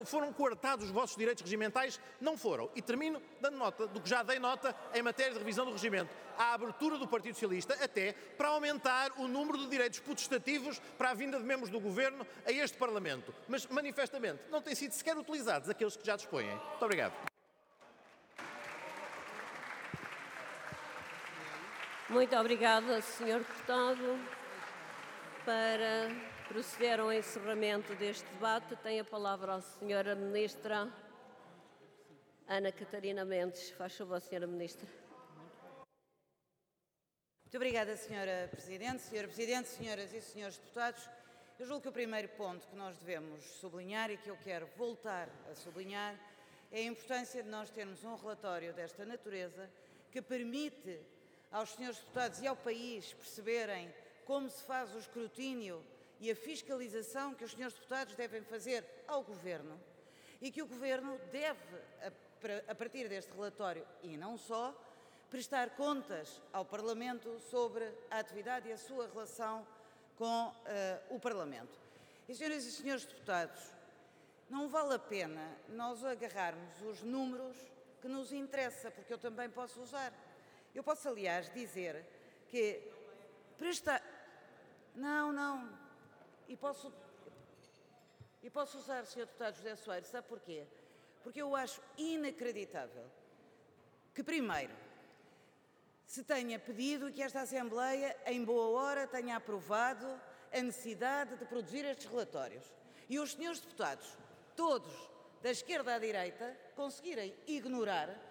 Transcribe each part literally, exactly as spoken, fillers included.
Foram coartados os vossos direitos regimentais? Não foram. E termino dando nota do que já dei nota em matéria de revisão do regimento. A abertura do Partido Socialista até para aumentar o número de direitos potestativos para a vinda de membros do Governo a este Parlamento. Mas, manifestamente, não têm sido sequer utilizados aqueles que já dispõem. Muito obrigado. Muito obrigada, senhor Deputado. Para proceder ao encerramento deste debate, tem a palavra a senhora Ministra Ana Catarina Mendes. Faz favor, senhora Ministra. Muito obrigada, senhora Presidente. senhora Presidente, senhoras e senhores deputados, eu julgo que o primeiro ponto que nós devemos sublinhar e que eu quero voltar a sublinhar é a importância de nós termos um relatório desta natureza que permite aos senhores deputados e ao país perceberem como se faz o escrutínio e a fiscalização que os senhores deputados devem fazer ao Governo e que o Governo deve, a partir deste relatório e não só, prestar contas ao Parlamento sobre a atividade e a sua relação com uh, o Parlamento. E, senhoras e senhores deputados, não vale a pena nós agarrarmos os números que nos interessa, porque eu também posso usar. Eu posso, aliás, dizer que prestar... Não, não. E posso, e posso usar, senhor Deputado José Soares, sabe porquê? Porque eu acho inacreditável que, primeiro, se tenha pedido e que esta Assembleia, em boa hora, tenha aprovado a necessidade de produzir estes relatórios. E os senhores deputados, todos, da esquerda à direita, conseguirem ignorar,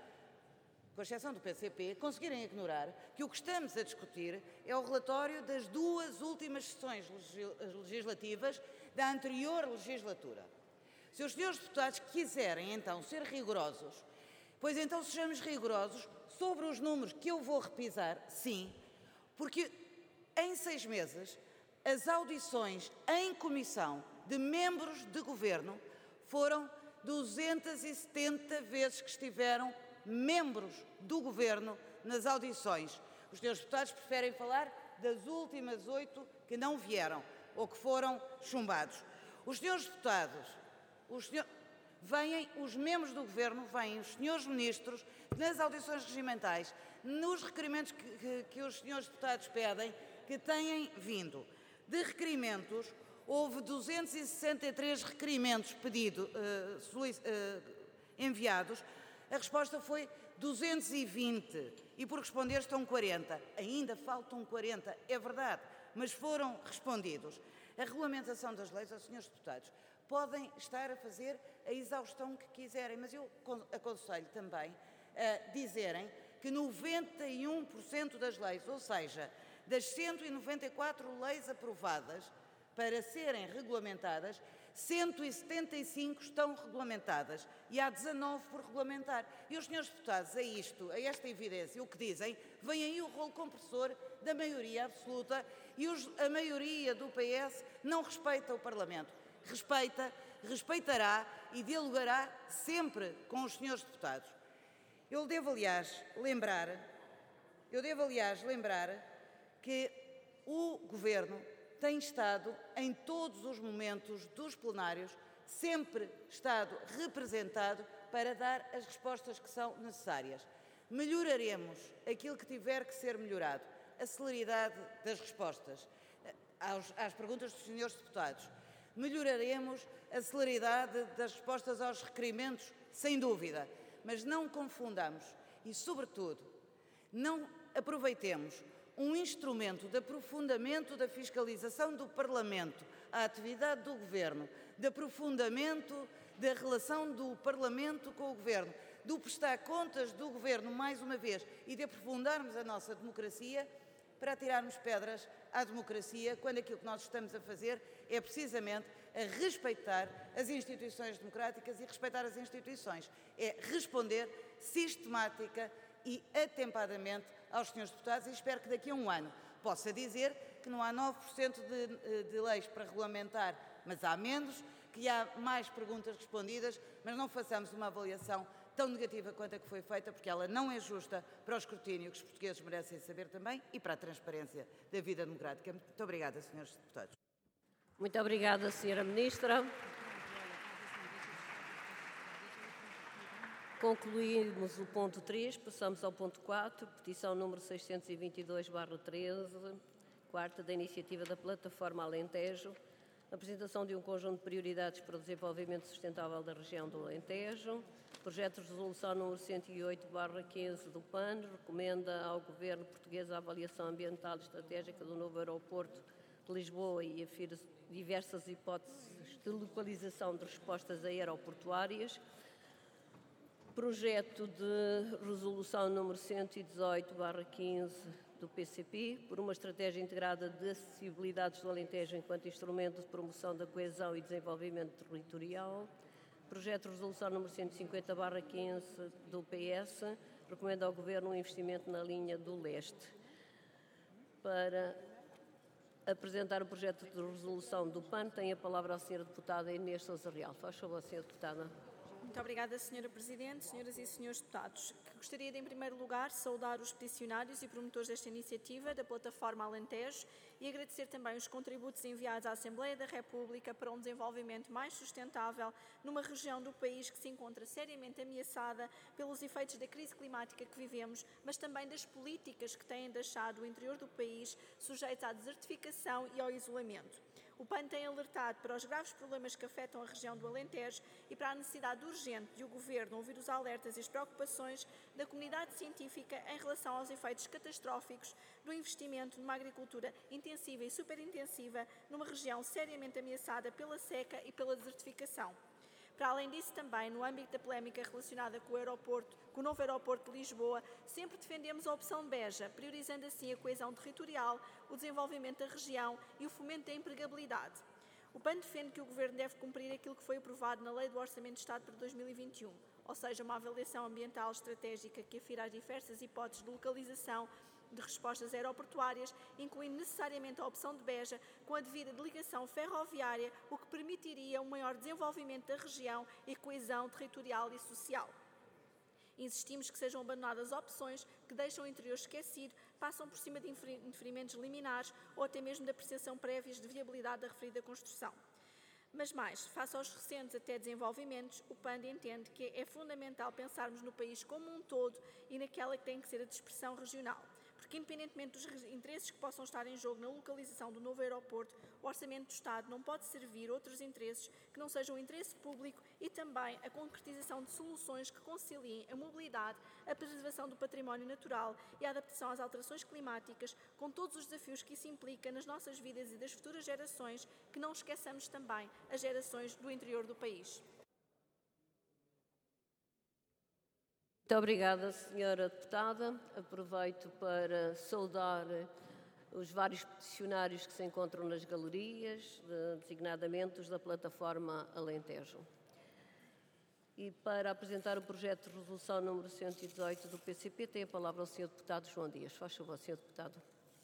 com exceção do P C P, conseguirem ignorar que o que estamos a discutir é o relatório das duas últimas sessões legislativas da anterior legislatura. Se os senhores deputados quiserem, então, ser rigorosos, pois então sejamos rigorosos sobre os números que eu vou repisar, sim, porque em seis meses as audições em comissão de membros de governo foram duzentas e setenta vezes que estiveram membros do Governo nas audições. Os senhores deputados preferem falar das últimas oito que não vieram ou que foram chumbados. Os senhores deputados, os senhor... vêm os membros do Governo, vêm os senhores ministros nas audições regimentais, nos requerimentos que, que, que os senhores deputados pedem, que têm vindo. De requerimentos, houve duzentos e sessenta e três requerimentos pedidos, uh, uh, enviados. A resposta foi duzentos e vinte e por responder estão quarenta. Ainda faltam quarenta, é verdade, mas foram respondidos. A regulamentação das leis, aos senhores deputados, podem estar a fazer a exaustão que quiserem, mas eu aconselho também a dizerem que noventa e um por cento das leis, ou seja, das cento e noventa e quatro leis aprovadas para serem regulamentadas, cento e setenta e cinco estão regulamentadas e há dezanove por regulamentar. E os senhores deputados, a isto, a esta evidência, o que dizem, vem aí o rolo compressor da maioria absoluta e os, a maioria do P S não respeita o Parlamento. Respeita, respeitará e dialogará sempre com os senhores deputados. Eu devo, aliás, lembrar, eu devo, aliás, lembrar que o Governo tem estado, em todos os momentos dos plenários, sempre estado representado para dar as respostas que são necessárias. Melhoraremos aquilo que tiver que ser melhorado, a celeridade das respostas aos, às perguntas dos senhores deputados. Melhoraremos a celeridade das respostas aos requerimentos, sem dúvida, mas não confundamos e, sobretudo, não aproveitemos um instrumento de aprofundamento da fiscalização do Parlamento, à atividade do Governo, de aprofundamento da relação do Parlamento com o Governo, do prestar contas do Governo, mais uma vez, e de aprofundarmos a nossa democracia para tirarmos pedras à democracia, quando aquilo que nós estamos a fazer é precisamente a respeitar as instituições democráticas e respeitar as instituições. É responder sistemática e atempadamente aos senhores deputados e espero que daqui a um ano possa dizer que não há nove por cento de, de leis para regulamentar, mas há menos, que há mais perguntas respondidas, mas não façamos uma avaliação tão negativa quanto a que foi feita, porque ela não é justa para o escrutínio que os portugueses merecem saber também e para a transparência da vida democrática. Muito obrigada, senhores deputados. Muito obrigada, senhora Ministra. Concluímos o ponto três, passamos ao ponto quatro, petição número seiscentos e vinte e dois barra treze, quarta da iniciativa da Plataforma Alentejo, apresentação de um conjunto de prioridades para o desenvolvimento sustentável da região do Alentejo. Projeto de resolução número cento e oito barra quinze do P A N recomenda ao Governo português a avaliação ambiental e estratégica do novo aeroporto de Lisboa e afira diversas hipóteses de localização de respostas aeroportuárias. Projeto de resolução número cento e dezoito barra quinze do P C P, por uma estratégia integrada de acessibilidades do Alentejo enquanto instrumento de promoção da coesão e desenvolvimento territorial. Projeto de resolução número cento e cinquenta barra quinze do P S, recomenda ao Governo um investimento na linha do leste. Para apresentar o projeto de resolução do P A N, tem a palavra a senhora Deputada Inês Sousa Real. Faz favor, senhora Deputada. Muito obrigada, senhora Presidente, senhoras e senhores deputados. Gostaria de, em primeiro lugar, saudar os peticionários e promotores desta iniciativa da Plataforma Alentejo e agradecer também os contributos enviados à Assembleia da República para um desenvolvimento mais sustentável numa região do país que se encontra seriamente ameaçada pelos efeitos da crise climática que vivemos, mas também das políticas que têm deixado o interior do país sujeito à desertificação e ao isolamento. O P A N tem alertado para os graves problemas que afetam a região do Alentejo e para a necessidade urgente de o Governo ouvir os alertas e as preocupações da comunidade científica em relação aos efeitos catastróficos do investimento numa agricultura intensiva e superintensiva numa região seriamente ameaçada pela seca e pela desertificação. Para além disso, também, no âmbito da polémica relacionada com o aeroporto, com o novo aeroporto de Lisboa, sempre defendemos a opção de Beja, priorizando assim a coesão territorial, o desenvolvimento da região e o fomento da empregabilidade. O P A N defende que o Governo deve cumprir aquilo que foi aprovado na Lei do Orçamento de Estado para dois mil e vinte e um, ou seja, uma avaliação ambiental estratégica que afira as diversas hipóteses de localização de respostas aeroportuárias, incluindo necessariamente a opção de Beja, com a devida ligação ferroviária, o que permitiria um maior desenvolvimento da região e coesão territorial e social. Insistimos que sejam abandonadas opções que deixam o interior esquecido, passam por cima de inferimentos liminares ou até mesmo da apreciação prévias de viabilidade da referida construção. Mas mais, face aos recentes até desenvolvimentos, o P A N entende que é fundamental pensarmos no país como um todo e naquela que tem que ser a dispersão regional. Porque, independentemente dos interesses que possam estar em jogo na localização do novo aeroporto, o Orçamento do Estado não pode servir outros interesses que não sejam o interesse público e também a concretização de soluções que conciliem a mobilidade, a preservação do património natural e a adaptação às alterações climáticas, com todos os desafios que isso implica nas nossas vidas e das futuras gerações, que não esqueçamos também as gerações do interior do país. Muito obrigada, senhora Deputada. Aproveito para saudar os vários peticionários que se encontram nas galerias, designadamente os da Plataforma Alentejo. E para apresentar o projeto de resolução número cento e dezoito do P C P, tem a palavra o senhor Deputado João Dias. Faz favor, senhor Deputado.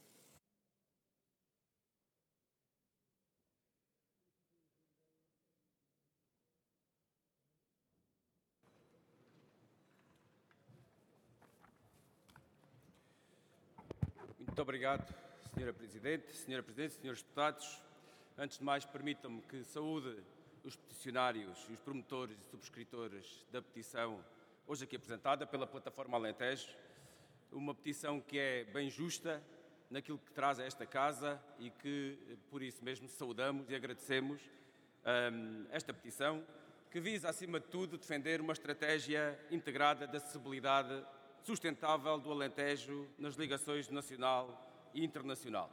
Muito obrigado, senhora Presidente, senhora Presidente, senhores deputados. Antes de mais, permitam-me que saúde os peticionários e os promotores e subscritores da petição hoje aqui apresentada pela Plataforma Alentejo, uma petição que é bem justa naquilo que traz a esta Casa e que, por isso mesmo, saudamos e agradecemos um, esta petição, que visa, acima de tudo, defender uma estratégia integrada de acessibilidade sustentável do Alentejo nas ligações nacional e internacional.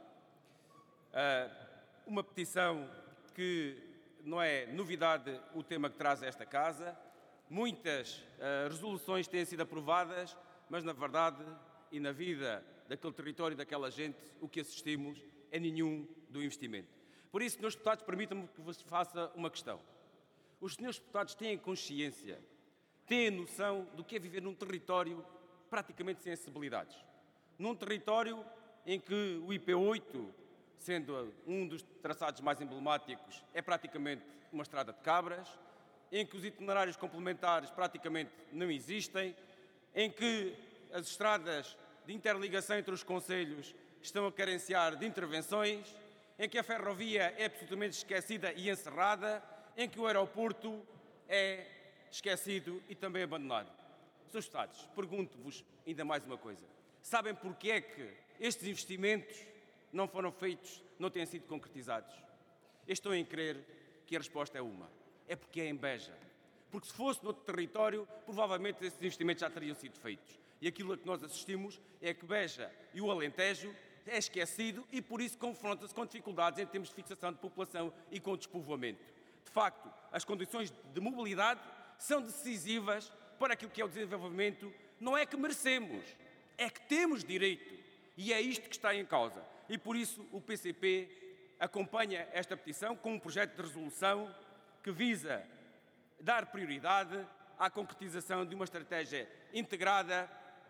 Uma petição que não é novidade o tema que traz a esta Casa. Muitas resoluções têm sido aprovadas, mas na verdade e na vida daquele território e daquela gente, o que assistimos é nenhum do investimento. Por isso, senhores deputados, permitam-me que vos faça uma questão. Os senhores deputados têm consciência, têm a noção do que é viver num território praticamente sem acessibilidades. Num território em que o I P oito, sendo um dos traçados mais emblemáticos, é praticamente uma estrada de cabras, em que os itinerários complementares praticamente não existem, em que as estradas de interligação entre os concelhos estão a carenciar de intervenções, em que a ferrovia é absolutamente esquecida e encerrada, em que o aeroporto é esquecido e também abandonado. senhores Deputados, pergunto-vos ainda mais uma coisa. Sabem porque é que estes investimentos não foram feitos, não têm sido concretizados? Eu estou em crer que a resposta é uma. É porque é em Beja. Porque se fosse noutro território, provavelmente esses investimentos já teriam sido feitos. E aquilo a que nós assistimos é que Beja e o Alentejo é esquecido e por isso confronta-se com dificuldades em termos de fixação de população e com despovoamento. De facto, as condições de mobilidade são decisivas para aquilo que é o desenvolvimento. Não é que merecemos, é que temos direito. E é isto que está em causa. E por isso o P C P acompanha esta petição com um projeto de resolução que visa dar prioridade à concretização de uma estratégia integrada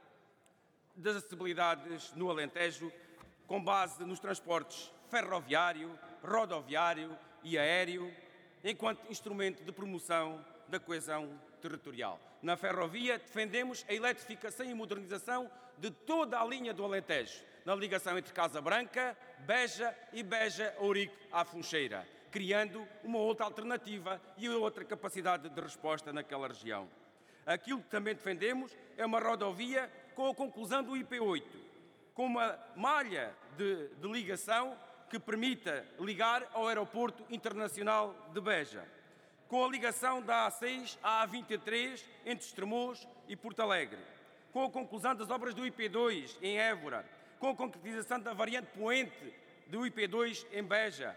das acessibilidades no Alentejo, com base nos transportes ferroviário, rodoviário e aéreo, enquanto instrumento de promoção da coesão territorial. Na ferrovia, defendemos a eletrificação e modernização de toda a linha do Alentejo, na ligação entre Casa Branca, Beja e Beja-Ourique à Funcheira, criando uma outra alternativa e outra capacidade de resposta naquela região. Aquilo que também defendemos é uma rodovia com a conclusão do I P oito, com uma malha de, de ligação que permita ligar ao Aeroporto Internacional de Beja, com a ligação da A seis à A vinte e três entre Estremoz e Porto Alegre, com a conclusão das obras do I P dois em Évora, com a concretização da variante poente do I P dois em Beja,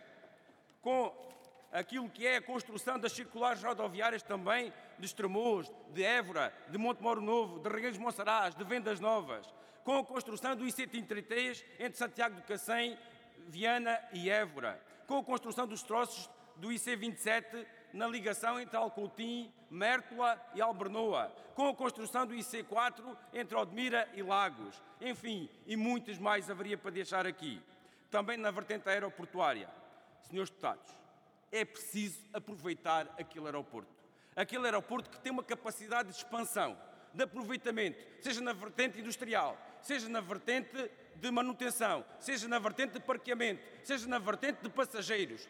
com aquilo que é a construção das circulares rodoviárias também de Estremoz, de Évora, de Montemoro Novo, de Regueiros de Monsaraz, de Vendas Novas, com a construção do I C trinta e três entre Santiago do Cacém, Viana e Évora, com a construção dos troços do I C vinte e sete na ligação entre Alcoutim, Mértola e Albernoa, com a construção do I C quatro entre Odmira e Lagos, enfim, e muitos mais haveria para deixar aqui. Também na vertente aeroportuária. Senhores Deputados, é preciso aproveitar aquele aeroporto. Aquele aeroporto que tem uma capacidade de expansão, de aproveitamento, seja na vertente industrial, seja na vertente de manutenção, seja na vertente de parqueamento, seja na vertente de passageiros.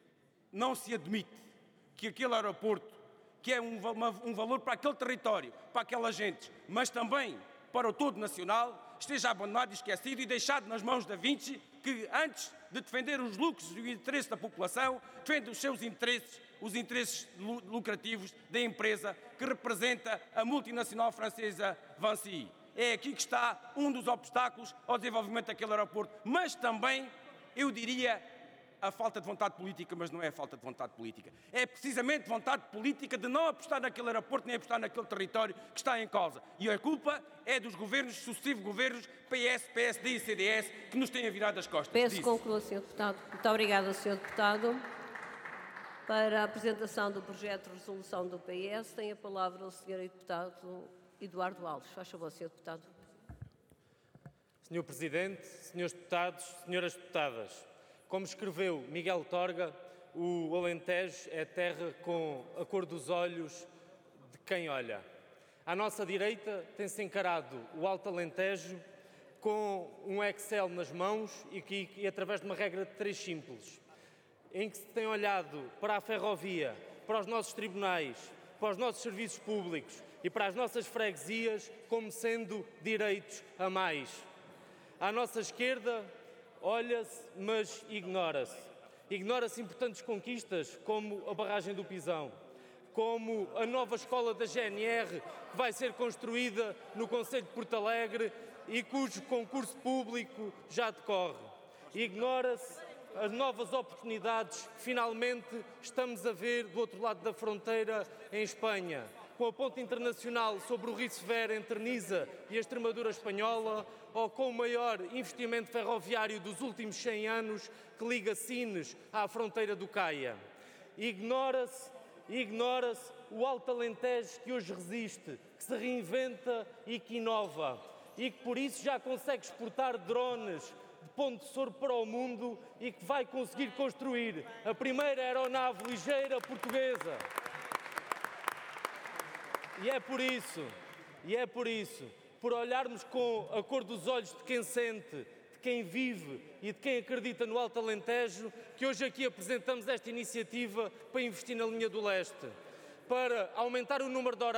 Não se admite que aquele aeroporto, que é um, um valor para aquele território, para aquelas gentes, mas também para o todo nacional, esteja abandonado e esquecido e deixado nas mãos da Vinci, que antes de defender os lucros e o interesse da população, defende os seus interesses, os interesses lucrativos da empresa que representa a multinacional francesa Vinci. É aqui que está um dos obstáculos ao desenvolvimento daquele aeroporto, mas também, eu diria, a falta de vontade política, mas não é a falta de vontade política. É precisamente vontade política de não apostar naquele aeroporto, nem apostar naquele território que está em causa. E a culpa é dos governos, sucessivos governos, P S, P S D e C D S, que nos têm virado as costas. Peço que conclua, senhor Deputado. Muito obrigada, senhor Deputado. Para a apresentação do projeto de resolução do P S, tem a palavra o senhor Deputado Eduardo Alves. Faz favor, senhor Deputado. senhor Presidente, senhores Deputados, senhoras Deputadas, como escreveu Miguel Torga, o Alentejo é terra com a cor dos olhos de quem olha. À nossa direita tem-se encarado o Alto Alentejo com um Excel nas mãos e, que, e através de uma regra de três simples, em que se tem olhado para a ferrovia, para os nossos tribunais, para os nossos serviços públicos e para as nossas freguesias como sendo direitos a mais. À nossa esquerda, olha-se, mas ignora-se. Ignora-se importantes conquistas, como a barragem do Pisão, como a nova escola da G N R, que vai ser construída no concelho de Porto Alegre e cujo concurso público já decorre. Ignora-se as novas oportunidades que finalmente estamos a ver do outro lado da fronteira, em Espanha, com a ponte internacional sobre o Rio Severo entre Nisa e a Extremadura espanhola, ou com o maior investimento ferroviário dos últimos cem anos que liga Sines à fronteira do Caia. Ignora-se, ignora-se o Alto Alentejo que hoje resiste, que se reinventa e que inova, e que por isso já consegue exportar drones de Ponte Sor para o mundo e que vai conseguir construir a primeira aeronave ligeira portuguesa. E é por isso, e é por isso, por olharmos com a cor dos olhos de quem sente, de quem vive e de quem acredita no Alto Alentejo, que hoje aqui apresentamos esta iniciativa para investir na linha do leste, para aumentar o número de horários